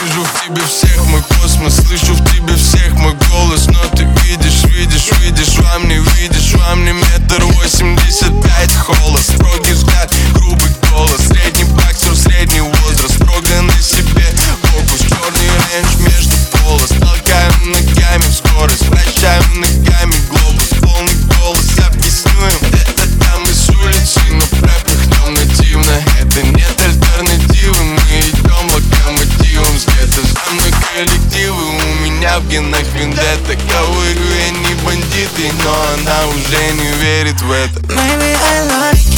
Вижу в тебе всех мой космос, слышу в тебе всех мой голос. Но ты видишь во мне, видишь во мне 1,85 м холод. Строгий взгляд, грубый голос, средний боксер, средний возраст. Строго на себе фокус, черный рейндж между полос. Толкаем ногами в скорость, вращаем ногами глобус. Полный голос, объясню им, это там из улицы, но пропихнем нативно. Это нет альтернативы, мы идем локомотивом с где-то. За мной коллективы, у меня в генах вендетта. Говорю, я не бандит, но она уже не верит в это. Maybe I love you.